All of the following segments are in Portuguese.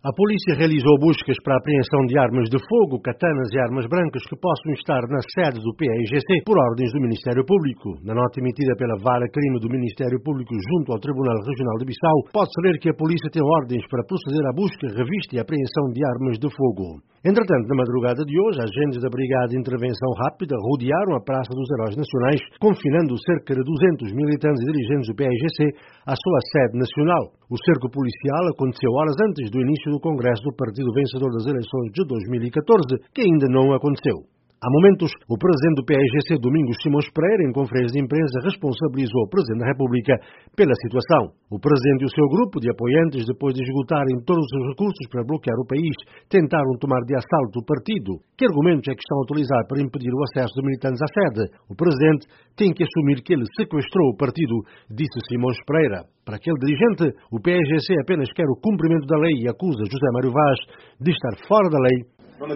A polícia realizou buscas para a apreensão de armas de fogo, katanas e armas brancas que possam estar na sede do PAIGC por ordens do Ministério Público. Na nota emitida pela Vara Crime do Ministério Público junto ao Tribunal Regional de Bissau, pode-se ler que a polícia tem ordens para proceder à busca, revista e apreensão de armas de fogo. Entretanto, na madrugada de hoje, agentes da Brigada de Intervenção Rápida rodearam a Praça dos Heróis Nacionais, confinando cerca de 200 militantes e dirigentes do PAIGC à sua sede nacional. O cerco policial aconteceu horas antes do início do Congresso do Partido Vencedor das eleições de 2014, que ainda não aconteceu. Há momentos, o presidente do PAIGC, Domingos Simões Pereira, em conferência de imprensa, responsabilizou o presidente da República pela situação. O presidente e o seu grupo de apoiantes, depois de esgotarem todos os seus recursos para bloquear o país, tentaram tomar de assalto o partido. Que argumentos é que estão a utilizar para impedir o acesso de militantes à sede? O presidente tem que assumir que ele sequestrou o partido, disse Simões Pereira. Para aquele dirigente, o PAIGC apenas quer o cumprimento da lei e acusa José Mário Vaz de estar fora da lei.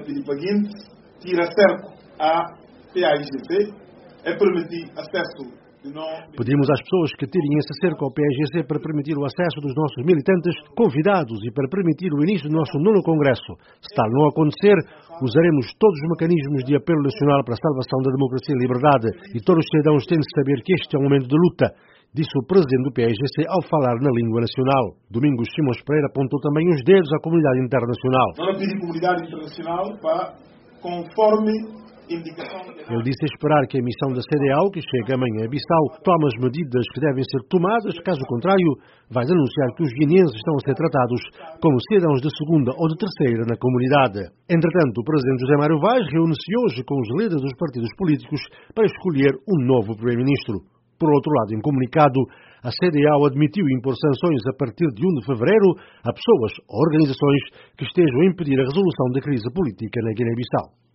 Tira cerco à PAIGC, é permitir acesso de não... Pedimos às pessoas que tirem esse cerco ao PAIGC para permitir o acesso dos nossos militantes convidados e para permitir o início do nosso nono Congresso. Se tal não acontecer, usaremos todos os mecanismos de apelo nacional para a salvação da democracia e liberdade e todos os cidadãos têm de saber que este é um momento de luta, disse o presidente do PAIGC ao falar na língua nacional. Domingos Simões Pereira apontou também os dedos à comunidade internacional. Não pedir comunidade internacional para... conforme indicação... Ele disse esperar que a missão da CDAO, que chega amanhã a Bissau, tome as medidas que devem ser tomadas, caso contrário, vai anunciar que os guineenses estão a ser tratados como cidadãos de segunda ou de terceira na comunidade. Entretanto, o presidente José Mário Vaz reúne-se hoje com os líderes dos partidos políticos para escolher um novo primeiro-ministro. Por outro lado, em comunicado, a CDAO admitiu impor sanções a partir de 1 de fevereiro a pessoas ou organizações que estejam a impedir a resolução da crise política na Guiné-Bissau.